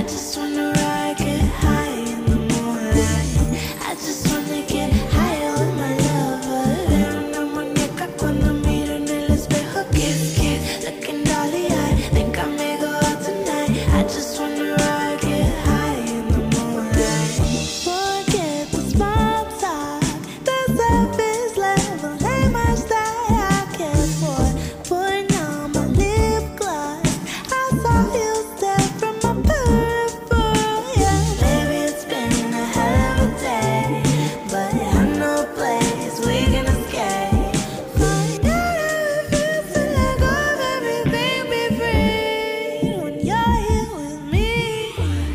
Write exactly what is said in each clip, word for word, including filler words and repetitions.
just wanna ride, get high in the moonlight. I just wanna get higher with my lover. Veo una muñeca cuando miro en el espejo. Kiss, kiss, looking dolly eye. Think I may go out tonight. I just wanna ride, get high in the moonlight. Forget the small talk, the surface level ain't much that I care for. Putting on my lip gloss, I saw you step from my peripheral. Yeah, baby, it's been a hell of a day, but I know a place we can escape. Find out how it feels to let go of everything, be free when you're here with me.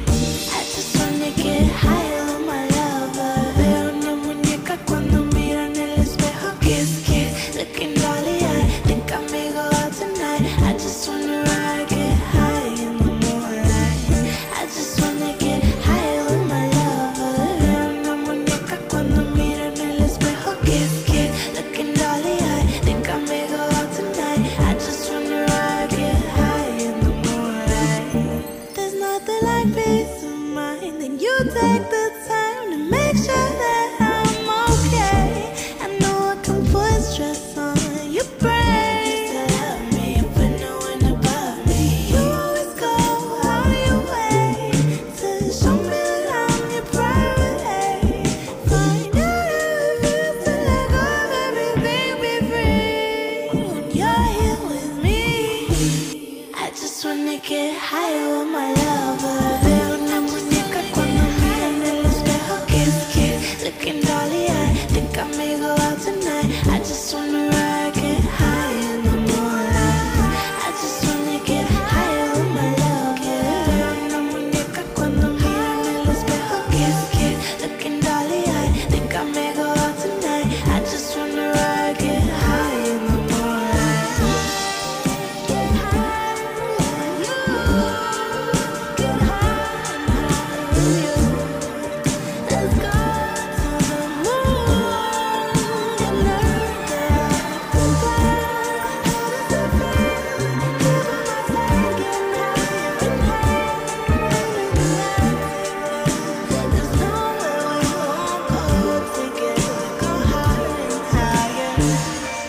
I just wanna get higher with my lover. Veo una muñeca cuando miro en el espejo. Kiss, kiss, looking dolly eye. Think I may go out tonight. I just wanna ride, get high in the moonlight. I just wanna get higher with my lover. Veo una muñeca cuando miro en el espejo. Kiss, kiss, looking dolly eye. Think I may go out tonight. I just wanna ride, get high in the moonlight. There's nothing like peace of mind. Then you take the time to make sure that I'm okay. I know I can put stress on your brain. Used to love me, but no one above me. You always go out of your way to show me that I'm your priority. Find out how it feels to let go of everything, be free when you're here with me. I just wanna get higher with my lover. Veo una muñeca cuando miro en el espejo. Kiss, kiss, looking dolly eye. Think I may go out tonight. I just wanna ride, get high in the moonlight. I just wanna get higher with my lover. Veo una muñeca cuando miro en el espejo. Kiss, kiss, looking dolly eye. Think I may go out tonight. I just wanna ride, get high in the moonlight. Get high with you. Get high with you. Let's go to the moon. Get naked. Goodbye. How does it feel? Give it my time. Getting higher and higher. There's nowhere we won't go together. Go higher and higher.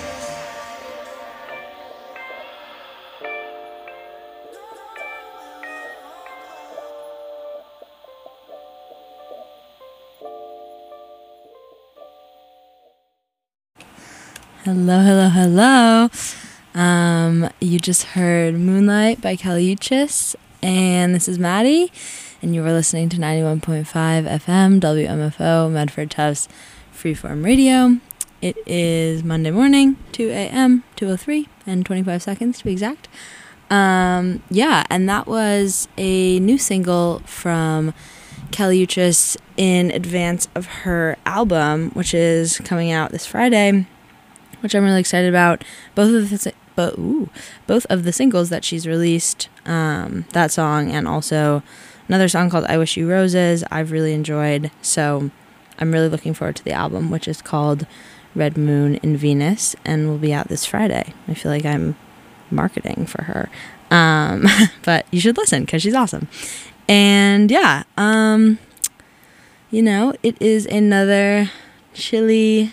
Hello, hello, hello. Um, you just heard Moonlight by Kali Uchis, and this is Maddie, and you were listening to ninety-one point five F M W M F O Medford Tufts Freeform Radio. It is Monday morning, two a.m., two oh three, and twenty-five seconds to be exact. Um, yeah, and that was a new single from Kali Uchis in advance of her album, which is coming out this Friday, which I'm really excited about. Both of the but ooh, both of the singles that she's released, um, that song and also another song called I Wish You Roses, I've really enjoyed. So I'm really looking forward to the album, which is called Red Moon in Venus and will be out this Friday. I feel like I'm marketing for her. Um, but you should listen because she's awesome. And yeah, um, you know, it is another chilly,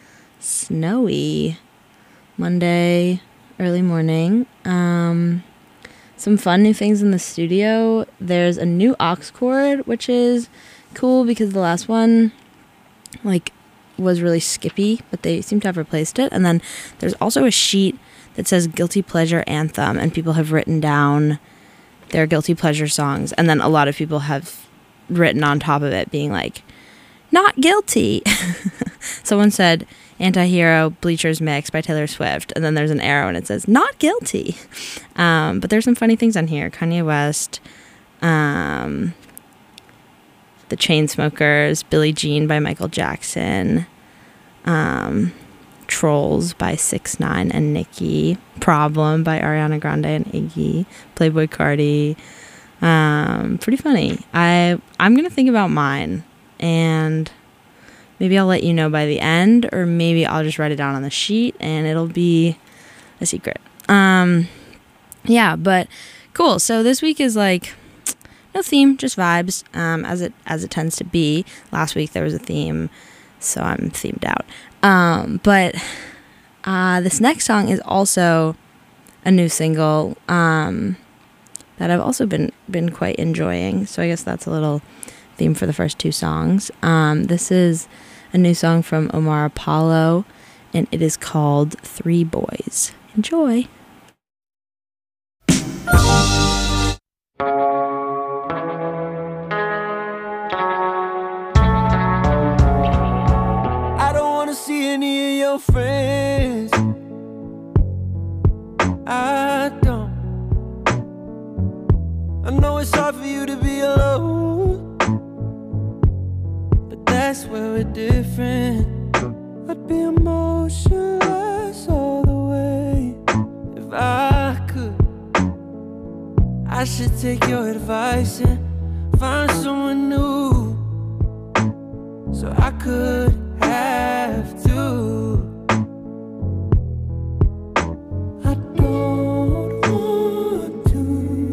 snowy Monday early morning. Um, some fun new things in the studio. There's a new aux cord, which is cool because the last one like was really skippy, but they seem to have replaced it. And then there's also a sheet that says Guilty Pleasure Anthem, and people have written down their guilty pleasure songs, and then a lot of people have written on top of it being like, not guilty. Someone said Anti-Hero Bleachers Mix by Taylor Swift, and then there's an arrow and it says not guilty. Um, but there's some funny things on here. Kanye West, um, The Chainsmokers, Billie Jean by Michael Jackson, um, Trolls by six nine and Nicki, Problem by Ariana Grande and Iggy, Playboi Carti. Um, pretty funny. I, I'm going to think about mine, and maybe I'll let you know by the end, or maybe I'll just write it down on the sheet and it'll be a secret. Um, yeah, but cool. So this week is like no theme, just vibes, um, as it as it tends to be. Last week there was a theme, so I'm themed out. Um, but uh, this next song is also a new single um, that I've also been been quite enjoying. So I guess that's a little theme for the first two songs. Um, this is a new song from Omar Apollo, and it is called Three Boys. Enjoy. I don't wanna see any of your friends. I don't. I know it's hard for you to be alone, but that's where we're different. I'd be emotionless all the way if I could. I should take your advice and find someone new, so I could have to. I don't want to.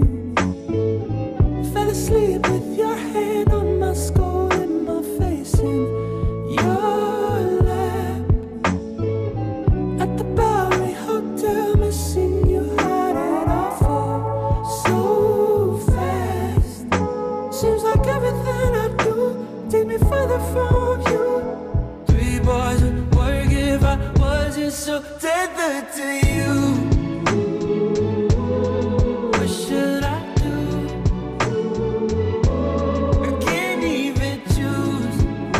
Fell asleep with your hand on my skull and my face in your lap. At the Bowery Hotel, missing you, had it all fall so fast. Seems like everything I do take me further from you. Three boys would work if I wasn't so tethered to you. What should I do? I can't even choose.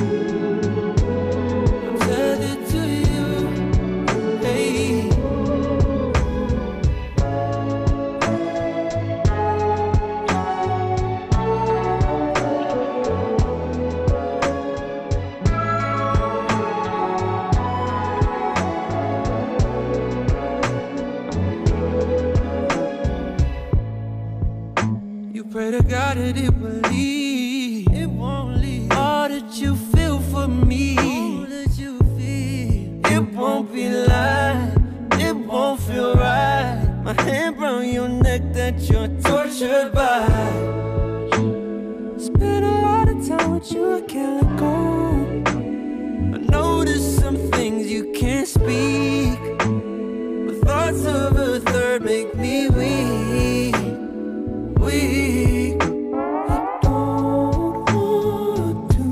I'm tethered to you. Hey. You pray to God that it will leave. It won't leave. All that you feel for me, all that you feel, it won't be light. It won't feel right. My hand round your neck that you're tortured by. Spend a lot of time with you, I can't let go. I notice some things you can't speak, but thoughts of a third make me weak. Weak. I don't want to.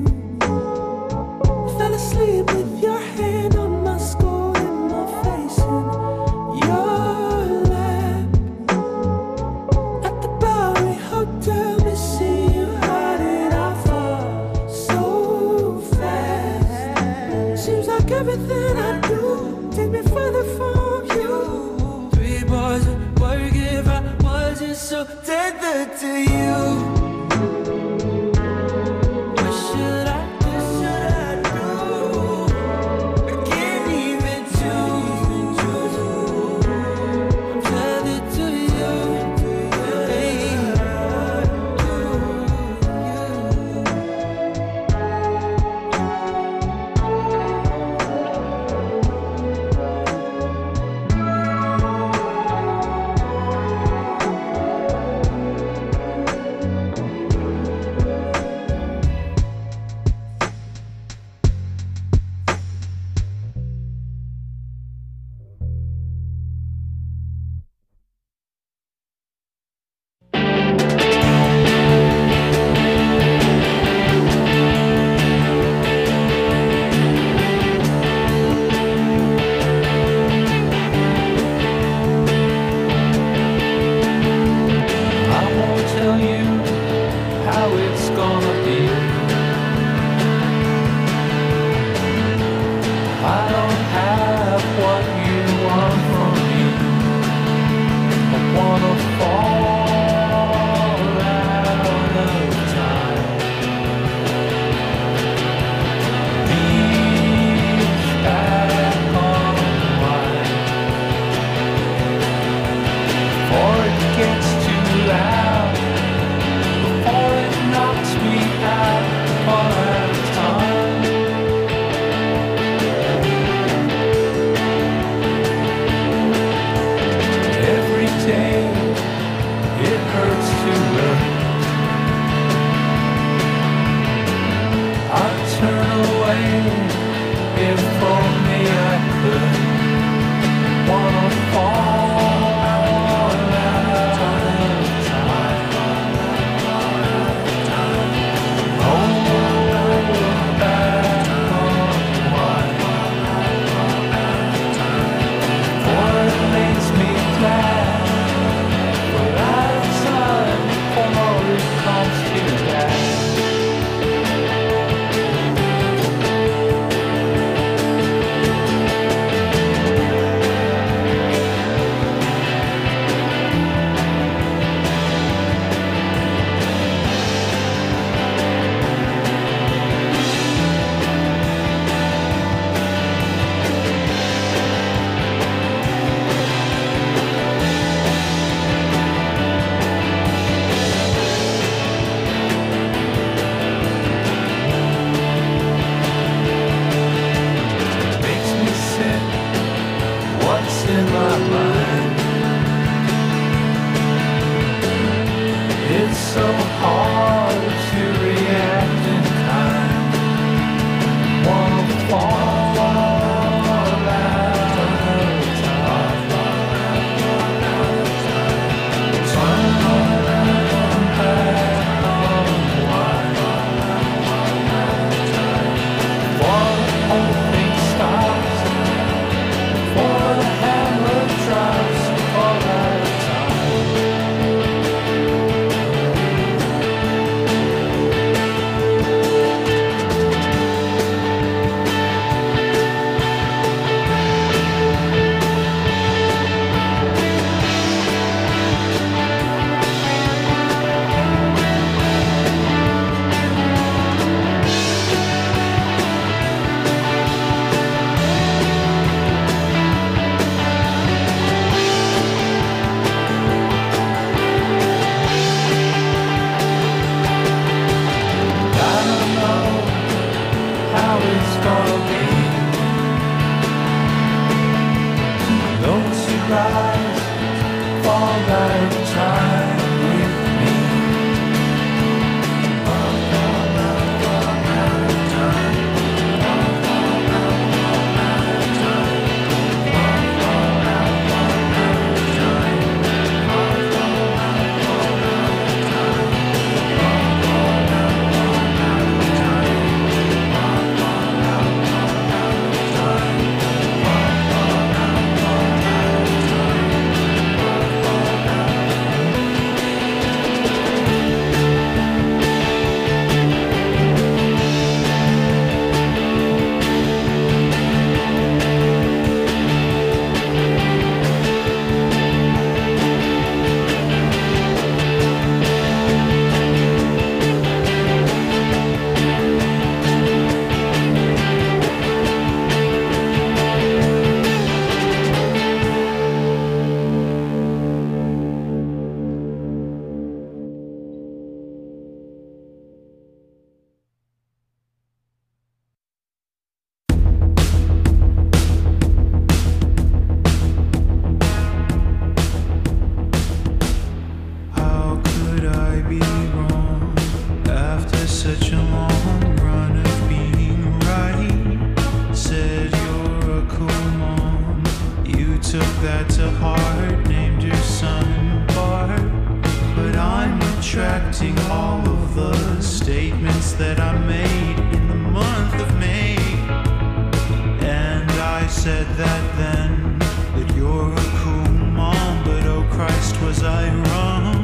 Fell asleep with your hand on my skull and my face in your lap. At the Bowery Hotel, missing you, how did I fall so fast? Seems like everything I do take me further from you. Three boys would work if I wasn't so tethered to you. What should I do? Should I do? I can't even choose. I'm tethered to you. Hey. To you. such a long run of being right. Said you're a cool mom. You took that to heart, named your son Bart. But I'm retracting all of the statements that I made in the month of May. And I said that then, that you're a cool mom, but oh Christ, was I wrong?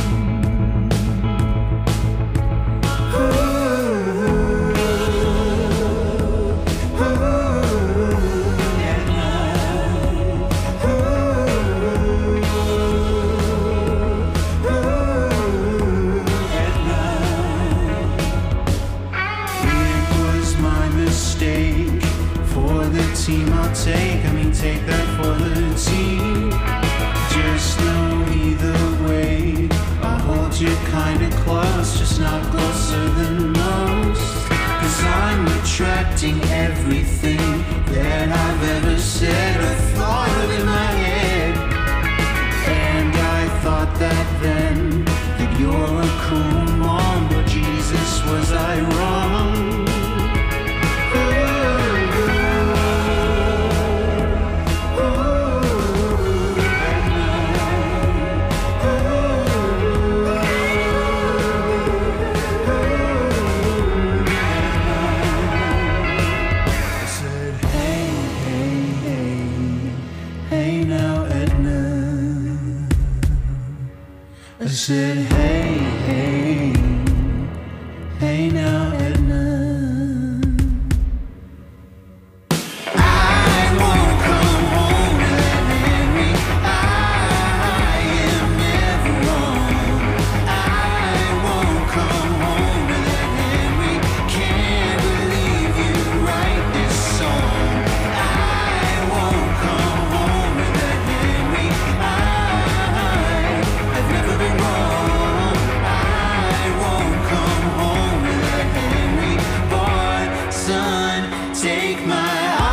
Team I'll take, I mean take that for the team. Just know either way, I'll hold you kinda close, just not closer than most. Cause I'm retracting everything that I've ever said or thought of in my head. And I thought that then, that you're a cool mom, but Jesus, was I wrong? I said, hey, hey, hey now, Edna. I won't come home to that Henry. I am never wrong. I won't come home to that Henry. Can't believe you write this song. I won't come home to that Henry. I, I've never been wrong. Take my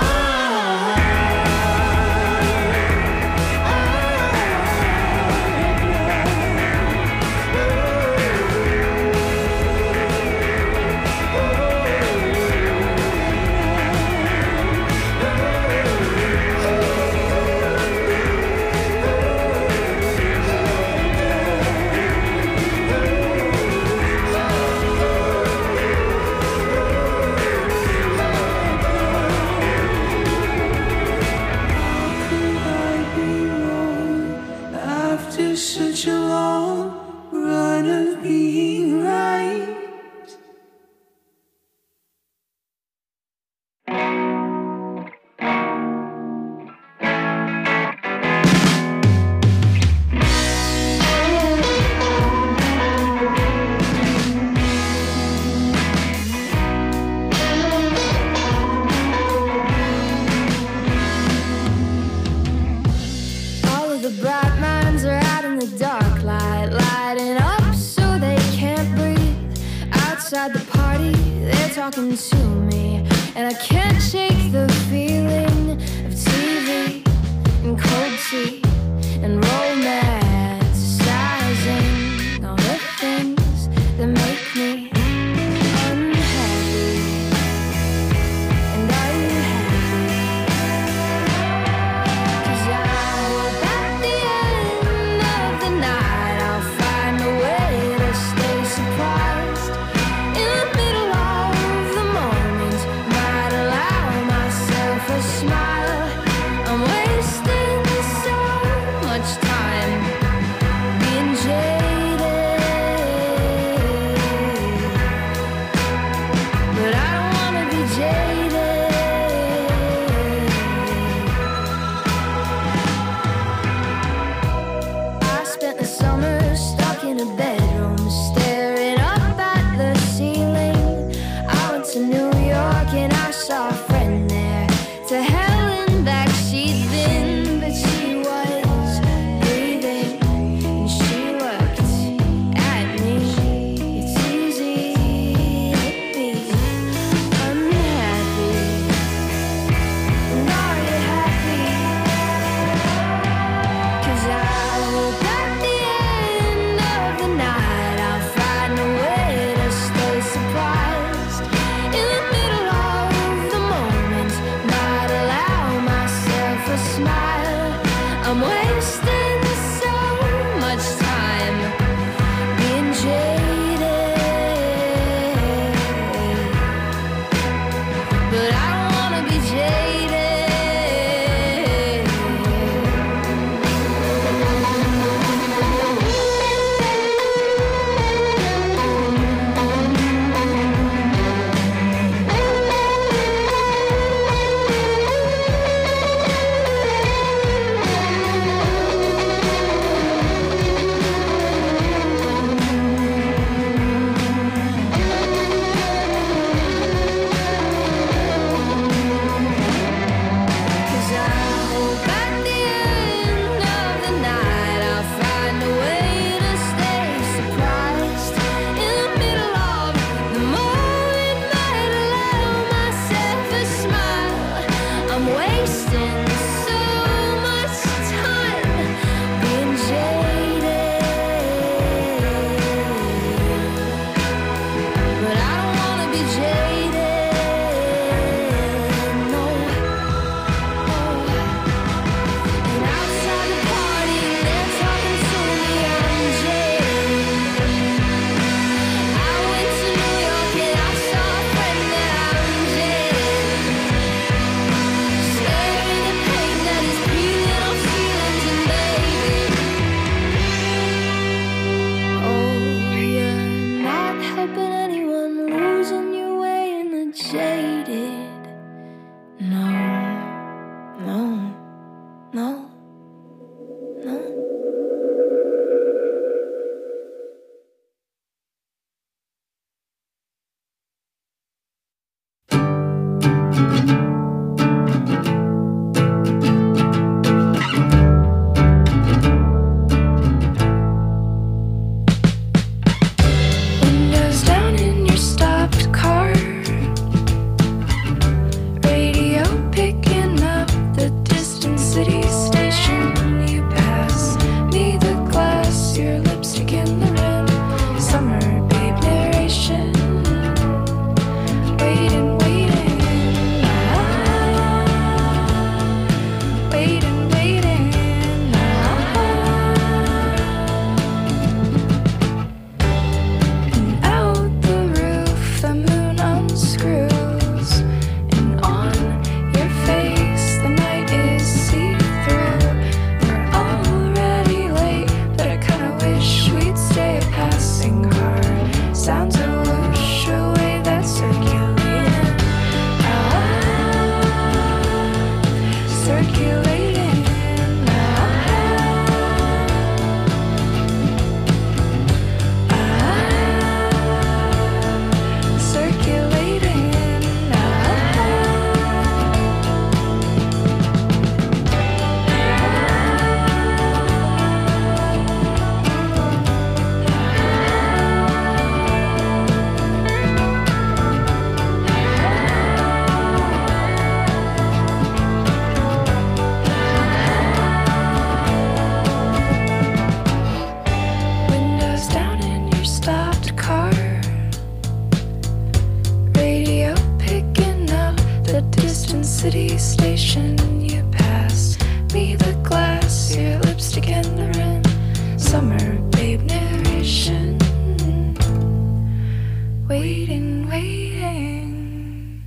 such a long run of being right. All of the bright minds are out in the dark light, lighting up so they can't breathe. Outside the party, they're talking to me, and I can't shake the feeling of T V and cold tea and romanticizing all the things that make me unhappy and unhappy. Cause I hope at the end of the night I'll find a way to stay surprised. In the middle of the mornings, might allow myself a smile. I'm wasting so waiting, waiting.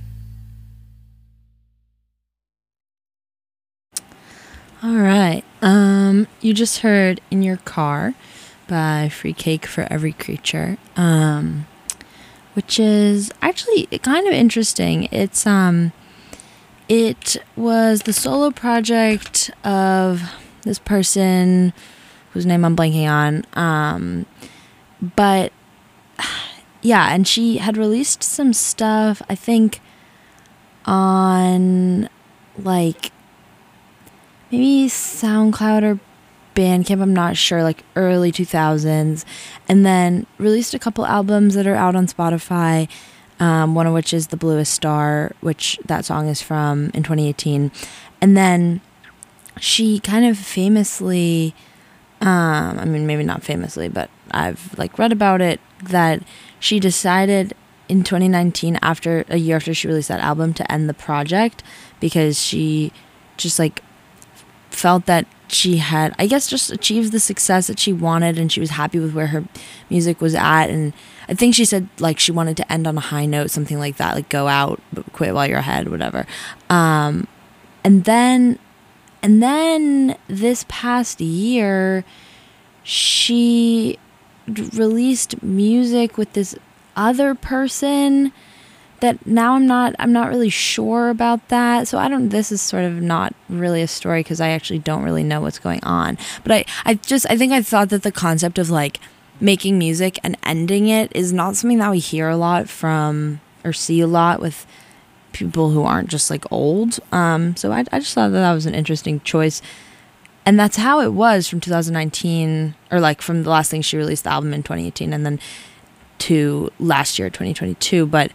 All right. Um, you just heard In Your Car by Free Cake for Every Creature, um, which is actually kind of interesting. It's um, it was the solo project of this person whose name I'm blanking on, um, but yeah, and she had released some stuff, I think, on like maybe SoundCloud or Bandcamp, I'm not sure, like early two thousands, and then released a couple albums that are out on Spotify, um, one of which is The Bluest Star, which that song is from, in twenty eighteen. And then she kind of famously, um, I mean, maybe not famously, but I've like read about it, that she decided in twenty nineteen, after a year after she released that album, to end the project because she just like felt that she had, I guess, just achieved the success that she wanted, and she was happy with where her music was at. And I think she said like she wanted to end on a high note, something like that, like go out but quit while you're ahead, whatever. Um, and then and then this past year, she d- released music with this other person that now I'm not I'm not really sure about that. So I don't this is sort of not really a story because I actually don't really know what's going on. But I, I just I think I thought that the concept of like making music and ending it is not something that we hear a lot from or see a lot with people who aren't just like old. Um so I I just thought that that was an interesting choice. And that's how it was from two thousand nineteen, or like from the last thing she released, the album in twenty eighteen, and then to last year, twenty twenty-two. But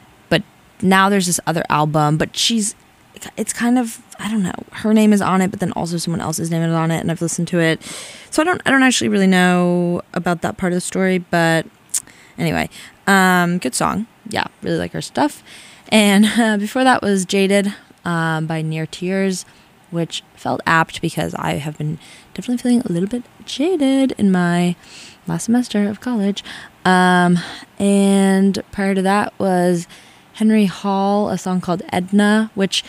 now there's this other album, but she's, it's kind of, I don't know, her name is on it, but then also someone else's name is on it, and I've listened to it. So I don't, I don't actually really know about that part of the story, but anyway, um, good song. Yeah, really like her stuff. And uh, before that was Jaded um, by Near Tears, which felt apt because I have been definitely feeling a little bit jaded in my last semester of college. Um, and prior to that was Henry Hall, a song called Edna, which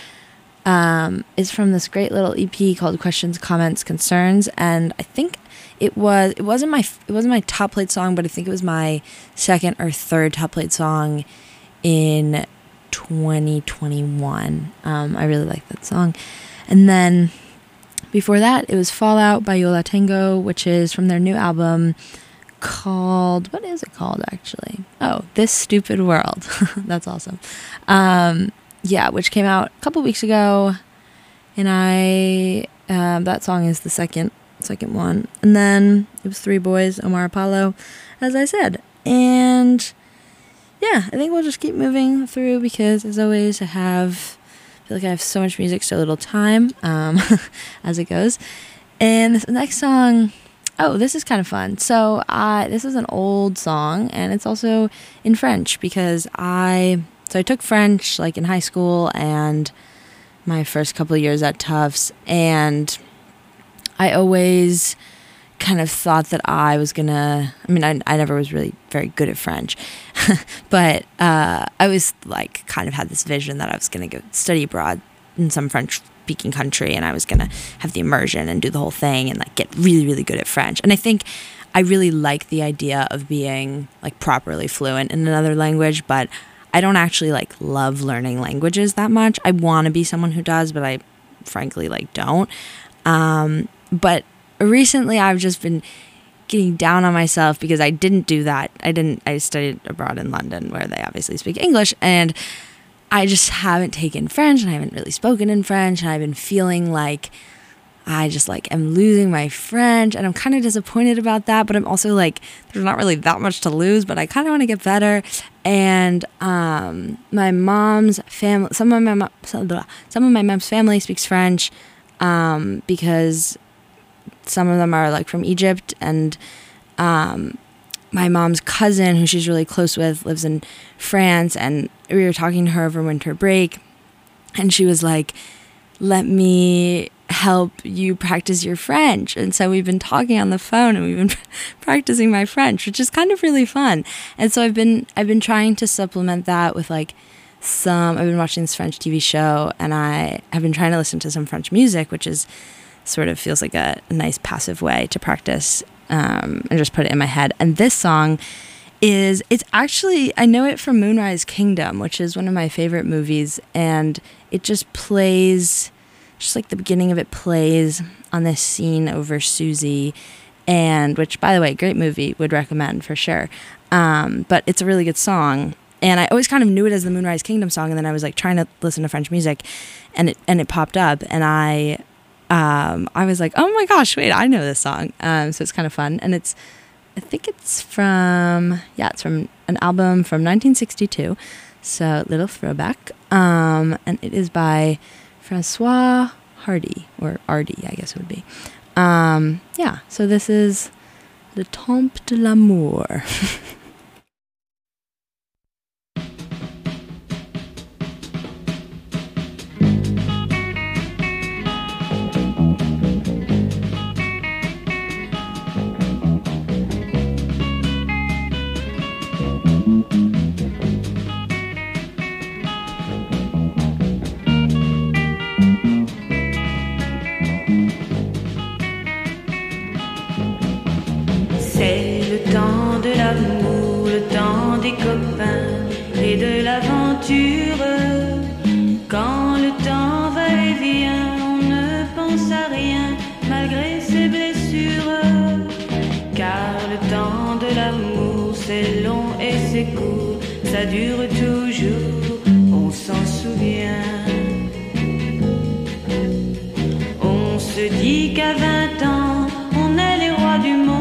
um, is from this great little E P called Questions, Comments, Concerns. And I think it was it wasn't my it wasn't my top played song, but I think it was my second or third top played song in twenty twenty-one. Um, I really like that song. And then before that, it was Fallout by Yo La Tengo, which is from their new album called, what is it called actually? Oh, This Stupid World. That's awesome. Um, yeah, which came out a couple weeks ago, and I, um, that song is the second, second one. And then it was Three Boys, Omar Apollo, as I said. And yeah, I think we'll just keep moving through because as always, I have, I feel like I have so much music, so little time, um, as it goes. And this next song, oh, this is kind of fun. So uh, this is an old song, and it's also in French because I, so I took French like in high school and my first couple of years at Tufts, and I always kind of thought that I was gonna, I mean, I, I never was really very good at French, but uh, I was like kind of had this vision that I was gonna go study abroad in some French speaking country, and I was gonna have the immersion and do the whole thing and like get really really good at French. And I think I really like the idea of being like properly fluent in another language, but I don't actually like love learning languages that much. I want to be someone who does, but I frankly like don't. Um, but recently I've just been getting down on myself because I didn't do that. I didn't I studied abroad in London where they obviously speak English, and I just haven't taken French, and I haven't really spoken in French, and I've been feeling like I just like am losing my French, and I'm kind of disappointed about that, but I'm also like, there's not really that much to lose, but I kind of want to get better. And um, my mom's family, some of my, mo- some of my mom's family speaks French um, because some of them are like from Egypt, and um, my mom's cousin, who she's really close with, lives in France, and we were talking to her over winter break, and she was like, let me help you practice your French. And so we've been talking on the phone and we've been practicing my French, which is kind of really fun. And so I've been I've been trying to supplement that with like some I've been watching this French T V show, and I have been trying to listen to some French music, which is sort of feels like a, a nice passive way to practice um, and just put it in my head. And this song is, it's actually, I know it from Moonrise Kingdom, which is one of my favorite movies, and it just plays, just like the beginning of it plays on this scene over Susie, and which, by the way, great movie, would recommend for sure. Um, but it's a really good song, and I always kind of knew it as the Moonrise Kingdom song, and then I was like trying to listen to French music, and it and it popped up, and I um, I was like, oh my gosh, wait, I know this song. Um, so it's kind of fun, and it's, I think it's from, yeah, it's from an album from nineteen sixty-two, so little throwback, um, and it is by Francois Hardy, or Hardy, I guess it would be. Um, yeah, so this is Le Temps de l'Amour. C'est le temps de l'amour, le temps des copains et de l'aventure. Quand le temps va et vient, on ne pense à rien malgré ses blessures. Car le temps de l'amour, c'est long et c'est court, ça dure toujours, on s'en souvient. On se dit qu'à vingt ans, on est les rois du monde,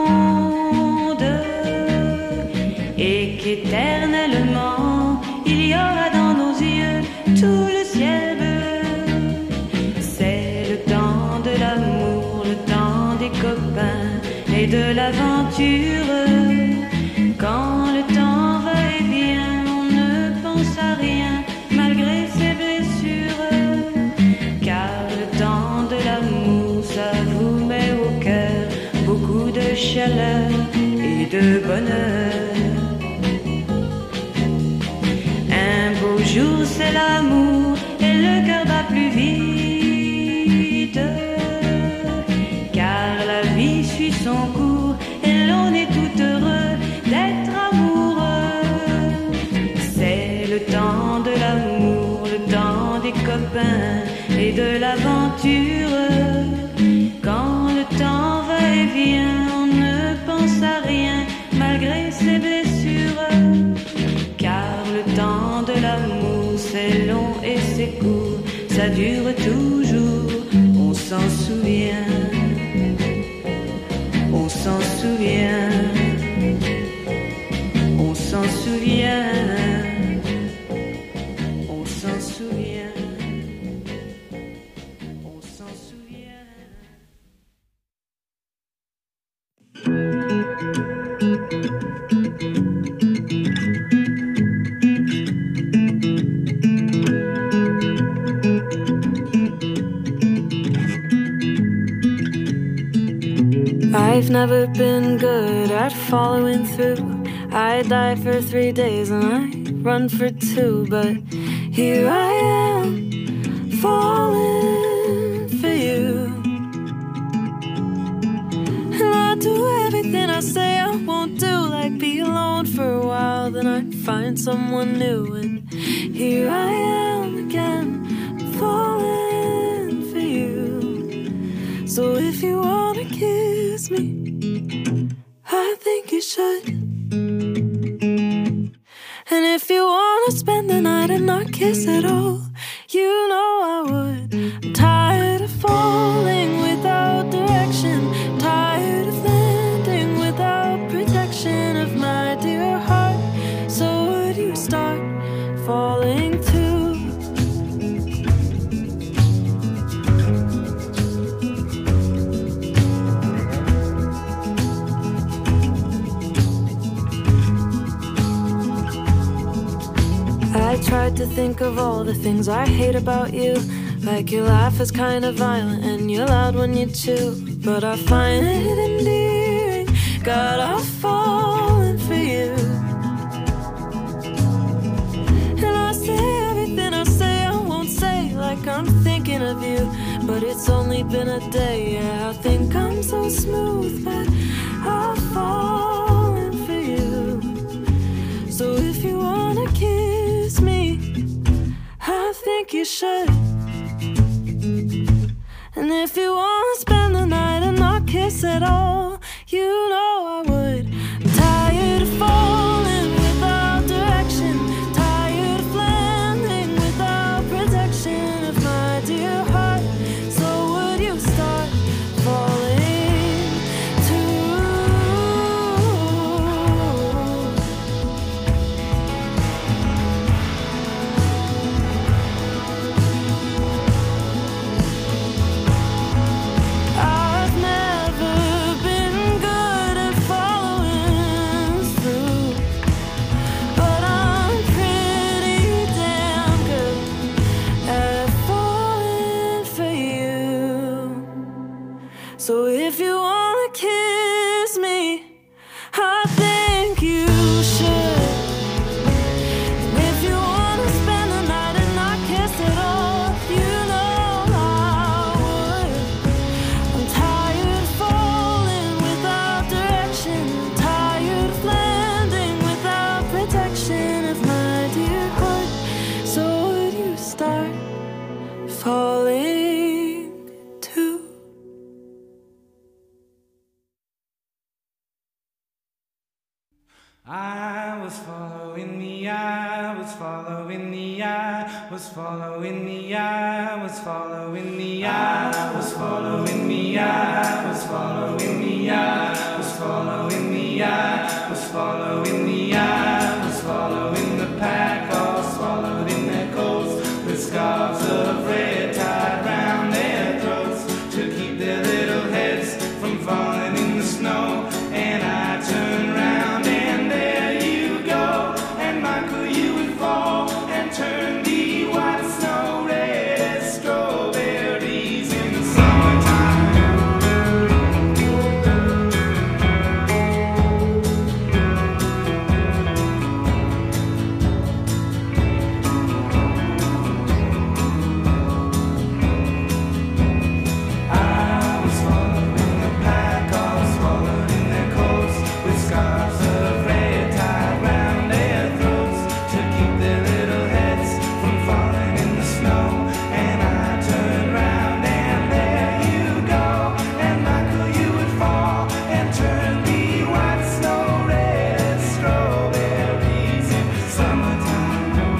éternellement, il y aura dans nos yeux tout le ciel bleu. C'est le temps de l'amour, le temps des copains et de l'aventure. Quand le temps va et vient, on ne pense à rien malgré ses blessures. Car le temps de l'amour, ça vous met au cœur beaucoup de chaleur et de bonheur. Un jour c'est l'amour et le cœur bat plus vite, car la vie suit son cours et l'on est tout heureux d'être amoureux. C'est le temps de l'amour, le temps des copains et de l'aventure. Quand le temps va et vient, on ne pense à rien malgré ses blessures. Car le temps de l'amour, c'est long et c'est court, ça dure toujours, on s'en souvient, on s'en souvient, on s'en souvient, on s'en souvient, on s'en souvient. I've never been good at following through. I die for three days and I run for two, but here I am, falling for you. And I do everything I say I won't do, like be alone for a while, then I'd find someone new. And here I am again, falling for you. So if you wanna kiss me, I think you should. And if you wanna spend the night and not kiss at all, you know I would. I'm tired of falling without direction, tired of landing without protection of my dear heart. So would you start falling too? I tried to think of all the things I hate about you, Like your laugh is kind of violent and you're loud when you chew, but I find it endearing. God, I've fallen for you. And I say everything I say I won't say, like I'm thinking of you, but it's only been a day. Yeah, I think I'm so smooth, but I've fallen for you. So if you wanna kiss me, I think you should. And if you wanna spend the night and not kiss at all, you know I would. I'm tired of falling without direction, tired of landing without protection of my dear heart. So would you start falling too? I've never been good at following through, but I'm pretty damn good at falling for you. So if you wanna kiss me, I think you should. And if you wanna spend the night and not kiss at all, you know I would. I'm tired of falling without direction, tired of landing without protection of my dear heart. So would you start falling too? I was following the eye, was following the eye, was following the eye, was following the eye, was following the eye, was following the eye, was following the eye, was following the eye, was following the pack, all swallowed in their coats, with scarves of red tied round their throats to keep their little heads from falling in the snow. And I turned round and there you go, and Michael, you would fall and turn the white snow red as strawberries in the summertime. I was following the pack, all swallowed in their coats, with scarves of red tied round their throats to keep their little heads from falling in the snow. And I turned round and there you go, and Michael, you would fall and turn the white snow red as strawberries in summertime.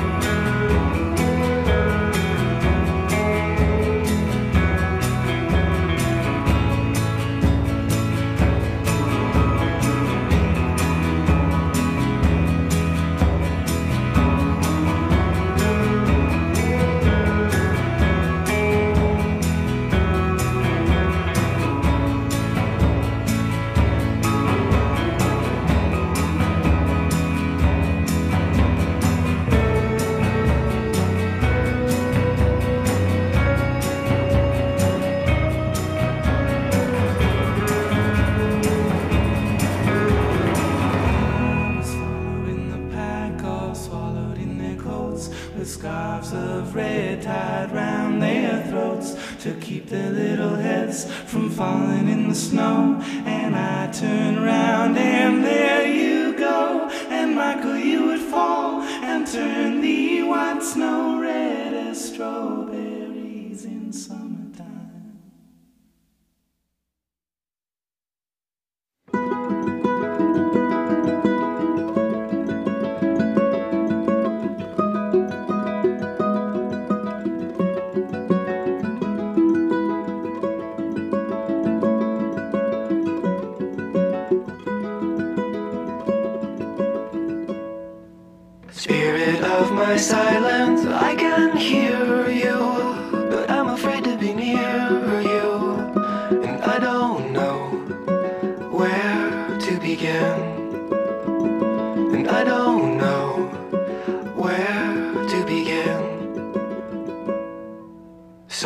I was following the pack, all swallowed in their coats, with scarves of red tied round their throats to keep their little heads from falling in the snow. And I turned round and there you go, and Michael, you would fall and turn the white snow red as strawberries in summertime. Spirit of my silence, I can hear you, but I'm afraid to be near you, and I don't know where to begin, and I don't know where to begin.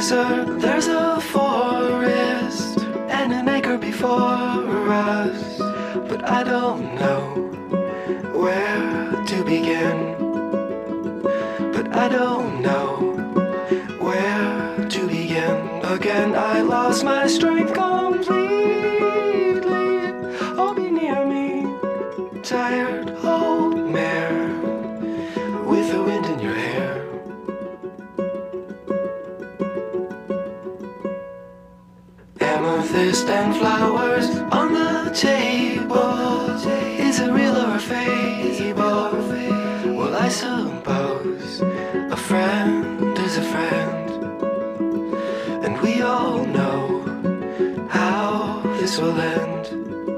desert, there's a forest and an acre before us, but I don't know where to begin. But I don't know where to begin. Again, I lost my strength completely. Oh, be near me, tired old mare with the wind in your hair. Amethyst and flowers on the table. Is it real or a fable? Well, I suppose a friend is a friend, and we all know how this will end.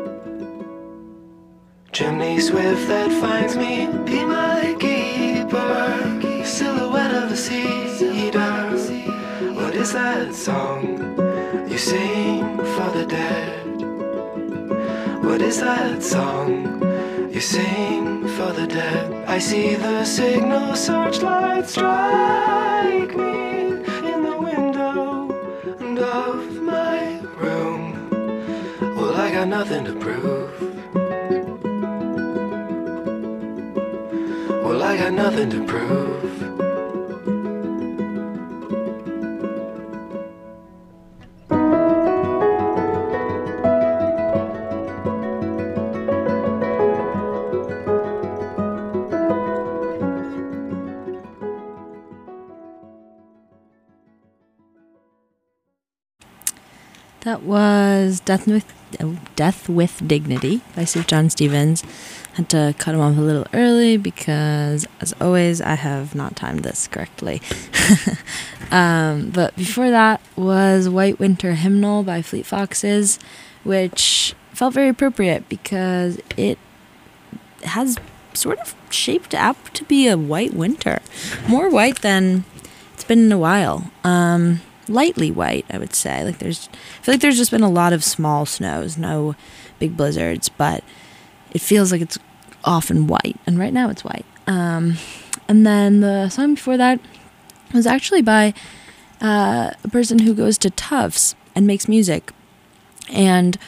Chimney swift that finds me, be my keeper. Silhouette of a cedar. What is that song you sing for the dead? What is that song you sing for the dead? I see the signal searchlight strike me in the window of my room. Well, I got nothing to prove. Well, I got nothing to prove. That was Death with oh, Death with Dignity by Sufjan John Stevens. Had to cut him off a little early because, as always, I have not timed this correctly. um, but before that was White Winter Hymnal by Fleet Foxes, which felt very appropriate because it has sort of shaped up to be a white winter. More white than it's been in a while. Um... lightly white, I would say. Like there's, I feel like there's just been a lot of small snows, no big blizzards, but it feels like it's often white, and right now it's white. Um, and then the song before that was actually by uh, a person who goes to Tufts and makes music. And,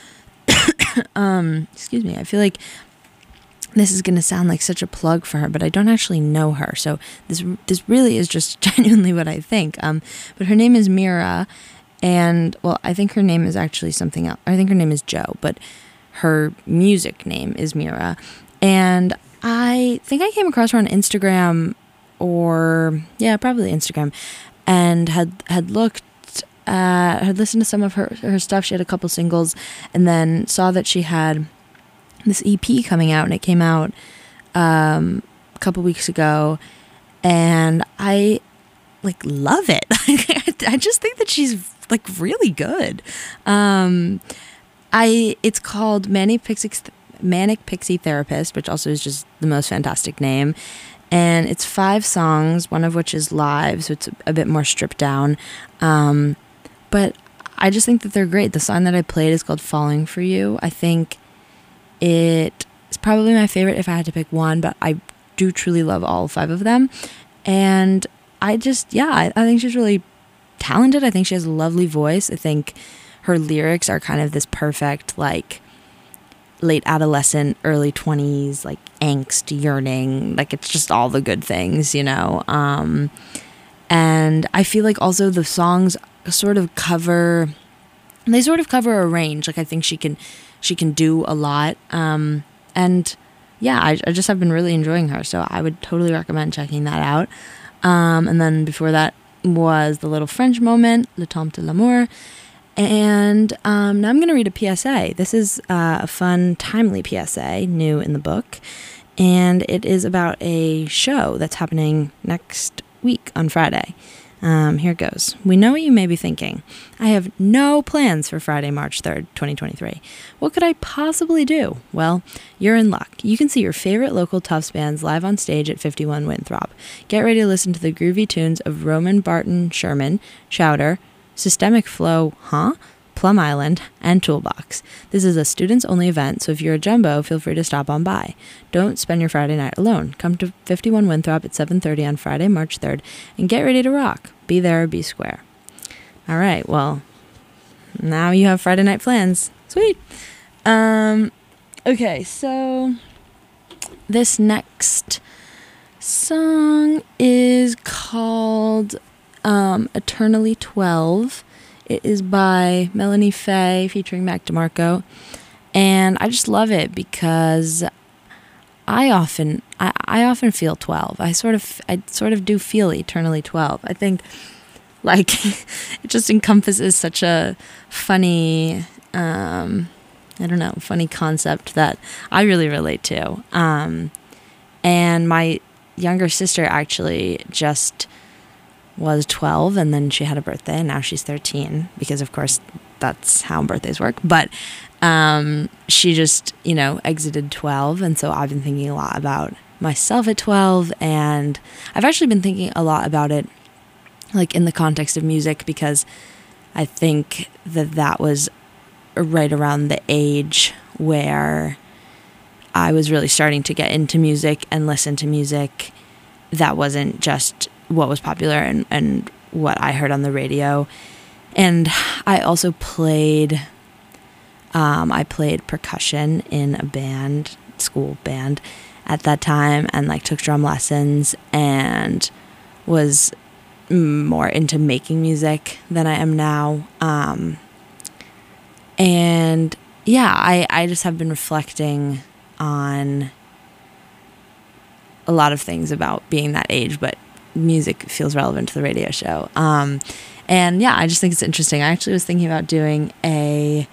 um, excuse me, I feel like this is going to sound like such a plug for her, but I don't actually know her. So this this really is just genuinely what I think. Um, but her name is Mira, and, well, I think her name is actually something else. I think her name is Jo, but her music name is Mira. And I think I came across her on Instagram, or, yeah, probably Instagram, and had, had looked at, had listened to some of her, her stuff. She had a couple singles, and then saw that she had this E P coming out, and it came out um, a couple weeks ago, and I like love it. I just think that she's like really good. Um, I it's called Manic Pixie Manic Pixie Therapist, which also is just the most fantastic name, and it's five songs, one of which is live, so it's a bit more stripped down. Um, but I just think that they're great. The song that I played is called "Falling for You." I think it is probably my favorite if I had to pick one, but I do truly love all five of them. And I just, yeah, I, I think she's really talented. I think she has a lovely voice. I think her lyrics are kind of this perfect, like, late adolescent, early twenties, like, angst, yearning. Like, it's just all the good things, you know? Um, and I feel like also the songs sort of cover, they sort of cover a range. Like, I think she can... She can do a lot. Um, and yeah, I, I just have been really enjoying her. So I would totally recommend checking that out. Um, and then before that was The Little French Moment, Le Temps de l'Amour. And um, now I'm going to read a P S A. This is uh, a fun, timely P S A, new in the book. And it is about a show that's happening next week on Friday. Um, here it goes. We know what you may be thinking. I have no plans for Friday, March third, twenty twenty-three. What could I possibly do? Well, you're in luck. You can see your favorite local Tufts bands live on stage at fifty-one Winthrop. Get ready to listen to the groovy tunes of Roman Barton Sherman, Chowder, Systemic Flow, Huh? Plum Island, and Toolbox. This is a students-only event, so if you're a jumbo, feel free to stop on by. Don't spend your Friday night alone. Come to fifty-one Winthrop at seven thirty on Friday, March third, and get ready to rock. Be there or be square. All right. Well, now you have Friday night plans. Sweet. Um, okay. So this next song is called um, Eternally twelve. It is by Melanie Faye featuring Mac DeMarco. And I just love it because I often I, I often feel twelve. I sort of I sort of do feel eternally twelve. I think like it just encompasses such a funny um, I don't know, funny concept that I really relate to. Um, and my younger sister actually just was twelve, and then she had a birthday, and now she's thirteen because of course that's how birthdays work. But um, she just, you know, exited twelve. And so I've been thinking a lot about myself at twelve. And I've actually been thinking a lot about it, like in the context of music, because I think that that was right around the age where I was really starting to get into music and listen to music that wasn't just what was popular and, and what I heard on the radio. And I also played, um, I played percussion in a band, school band at that time, and like took drum lessons and was more into making music than I am now. Um, and yeah, I, I just have been reflecting on a lot of things about being that age, but music feels relevant to the radio show. Um, and yeah, I just think it's interesting. I actually was thinking about doing a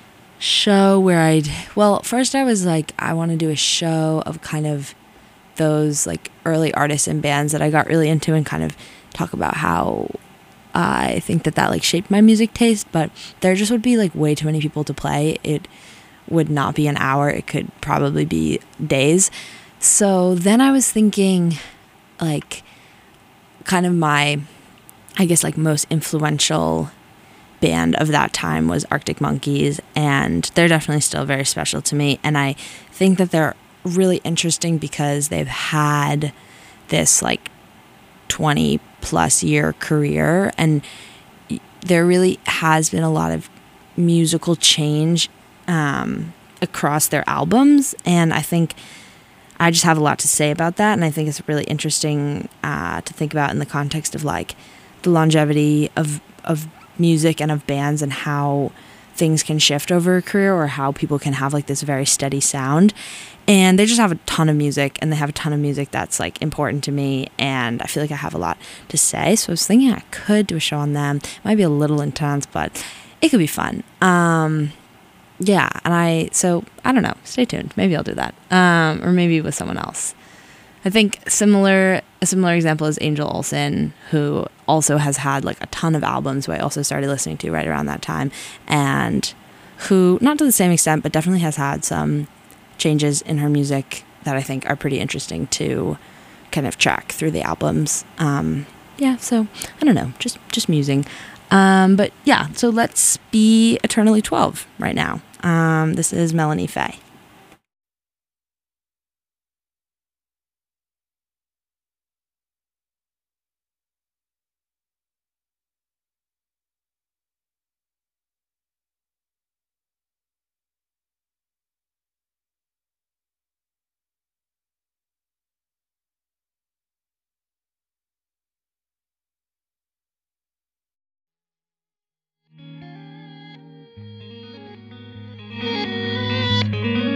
show where I'd, well, first I was like, I want to do a show of kind of those like early artists and bands that I got really into and kind of talk about how I think that that like shaped my music taste, but there just would be like way too many people to play. It would not be an hour. It could probably be days. So then I was thinking like kind of my, I guess like most influential band of that time was Arctic Monkeys, and they're definitely still very special to me. And I think that they're really interesting because they've had this like twenty plus year career, and there really has been a lot of musical change um, across their albums. And I think I just have a lot to say about that, and I think it's really interesting uh, to think about in the context of like the longevity of of music and of bands and how things can shift over a career, or how people can have like this very steady sound. And they just have a ton of music, and they have a ton of music that's like important to me, and I feel like I have a lot to say. So I was thinking I could do a show on them. It might be a little intense, but it could be fun. Um, yeah, and I, so, I don't know, stay tuned. Maybe I'll do that. Um, or maybe with someone else. I think similar, a similar example is Angel Olsen, who also has had like a ton of albums, who I also started listening to right around that time, and who, not to the same extent, but definitely has had some changes in her music that I think are pretty interesting to kind of track through the albums. Um, yeah, so, I don't know, just, just musing. Um, but yeah, so let's be Eternally twelve right now. Um, this is Melanie Faye. Thank you.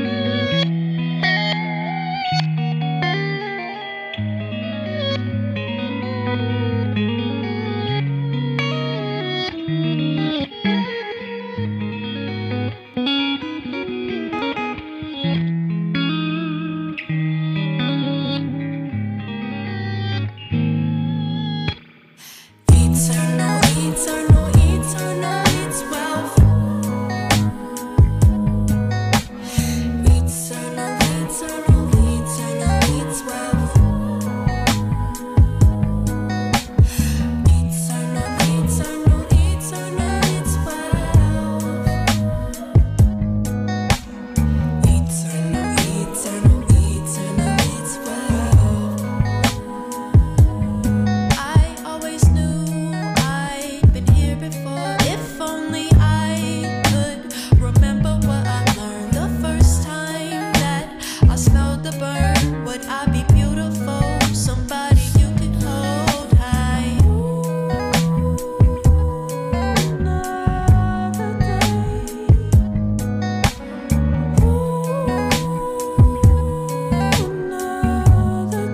I'd be beautiful, somebody you could hold high. Another day. Another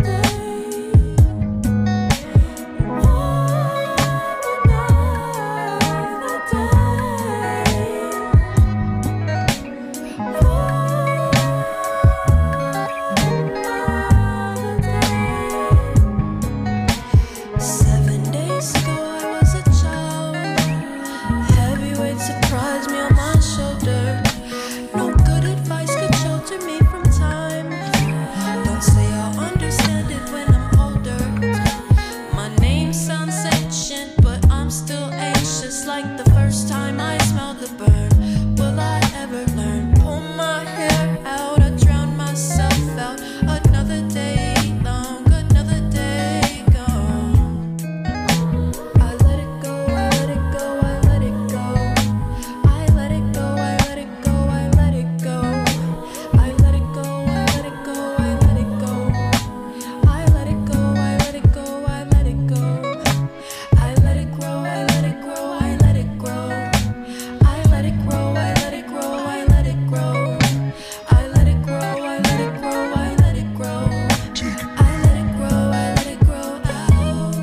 Seven days ago I was a child. Heavyweight surprised me on my shoulder. No good advice could shelter me from time. Don't say I'll understand it when I'm older. My name sounds ancient, but I'm still anxious, like the first time I smelled the burn. Will I ever learn? Pull my hair out, I drown myself out. Another day long, another day gone. I let it go, I let it go, I let it go. I let it go, I let it go, I let it go. I let it go, I let it go, I let it go. I let it go, I let it go, I let it go. I let it grow, I let it grow, I let it grow. I let it grow, I let it grow, I let it grow. I let it grow, I let it grow, I let it grow. I let it grow, I let it grow out.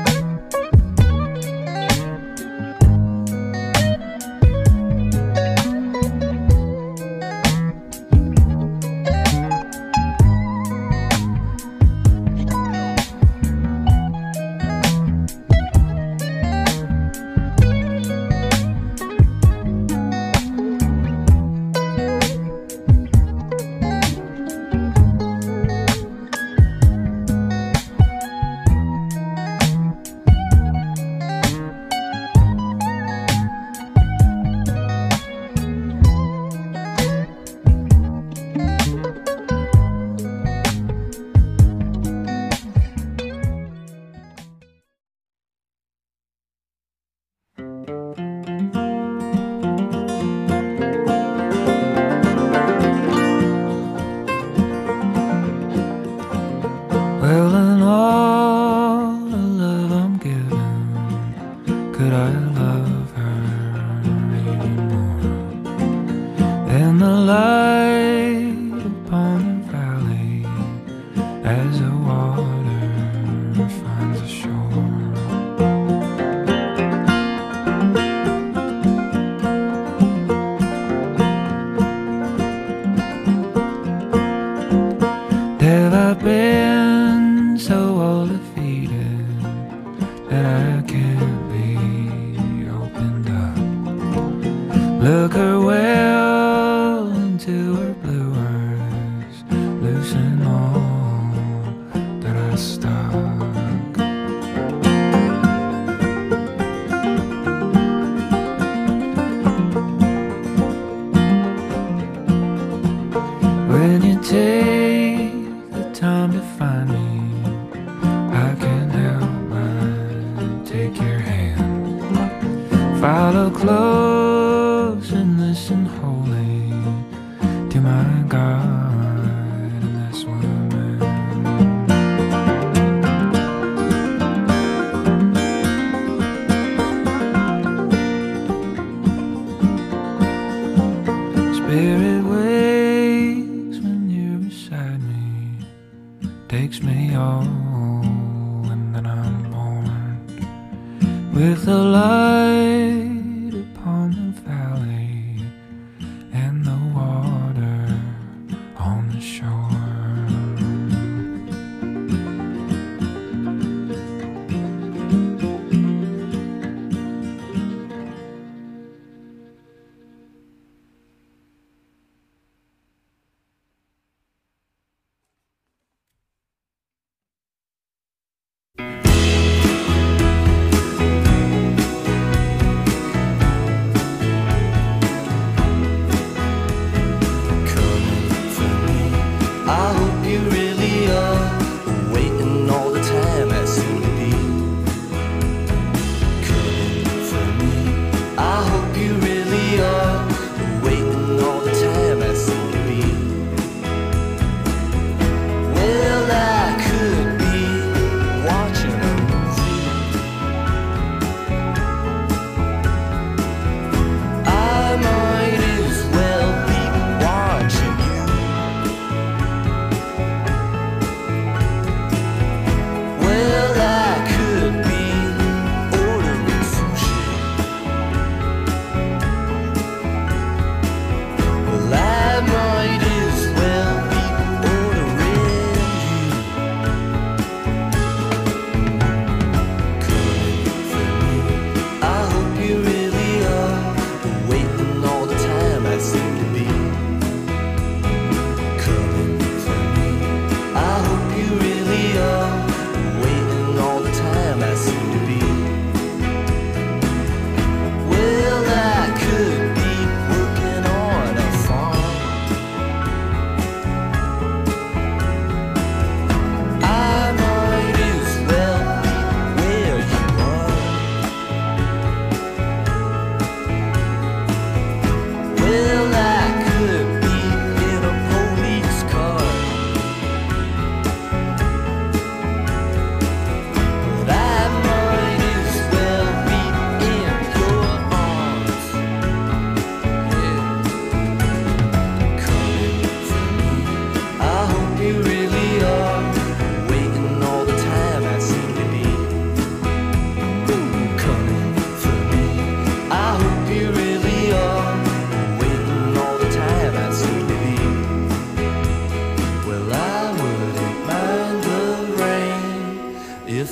Well, in all the love I'm given, could I love her any more than the light upon the valley as the water finds the shore? Have I been so all defeated that I can't be opened up? Look her well into her blue eyes, loosen all that I stuck. When you take the time to find me, I can't help but take your hand. Follow close and listen wholly to my God and this woman. Spirit wakes when you're beside me, takes me all, and then I'm born with the light upon the valley and the water on the shore.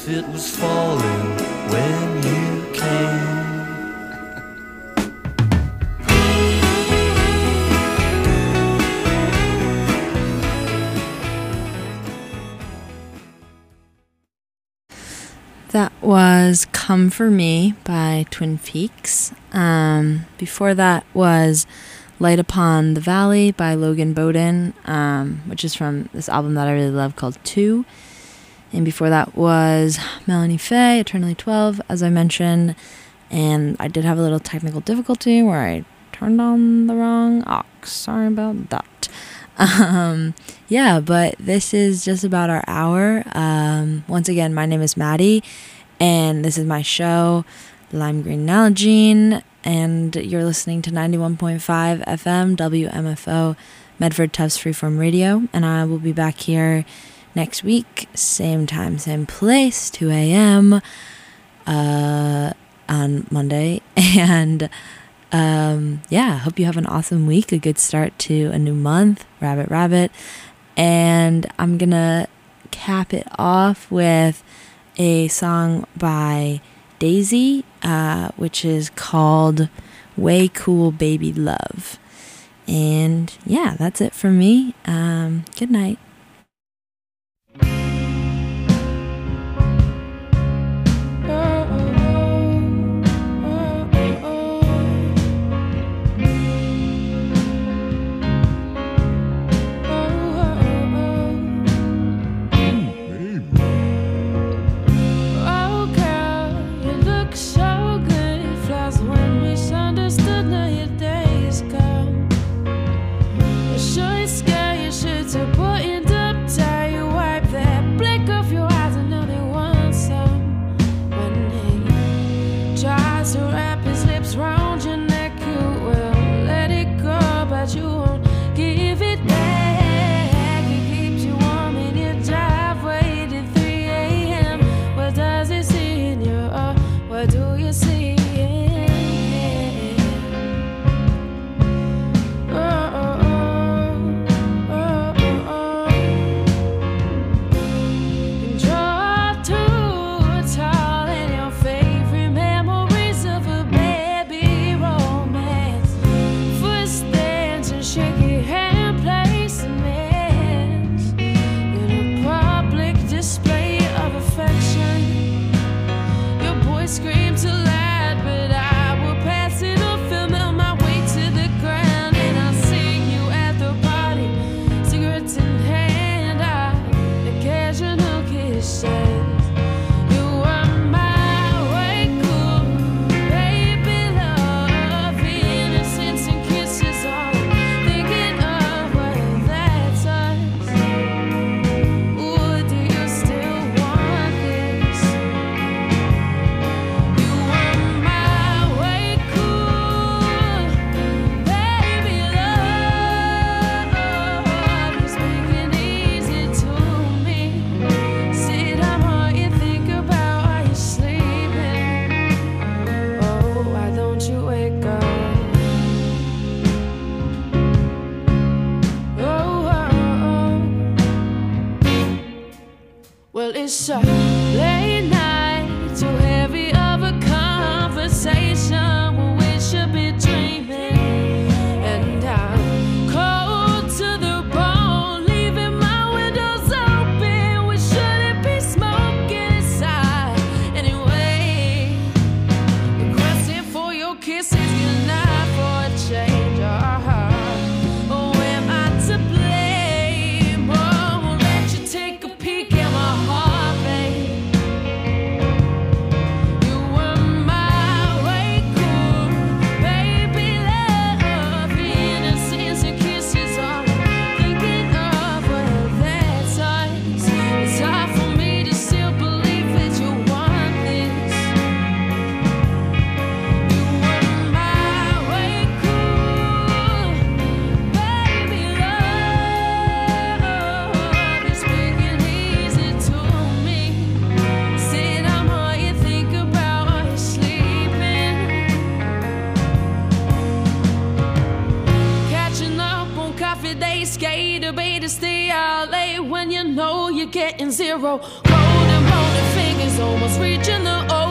if it was falling when you came. That was Come For Me by Twin Peaks. Um, before that was Light Upon the Valley by Logan Bowden, um, which is from this album that I really love called Two. And before that was Melanie Faye, Eternally twelve, as I mentioned. And I did have a little technical difficulty where I turned on the wrong aux. Sorry about that. Um, yeah, but this is just about our hour. Um, once again, my name is Maddie, and this is my show, Lime Green Nalgene, and you're listening to ninety-one point five F M W M F O Medford Tufts Freeform Radio, and I will be back here next week, same time, same place, two a.m. uh, on Monday, and Um, yeah, hope you have an awesome week, a good start to a new month, Rabbit Rabbit, and I'm gonna cap it off with a song by Daisy, uh, which is called Way Cool Baby Love, and yeah, that's it for me. Um, good night. It's a late night, too heavy of a conversation when we should be dreaming. And I'm cold to the bone, leaving my windows open. We shouldn't be smoking inside anyway. Requesting for your kisses, good night for a change. Oh, am I to blame? Oh, won't let you take a peek at my heart. Stay out late when you know you're getting zero. Holding, holding fingers almost reaching the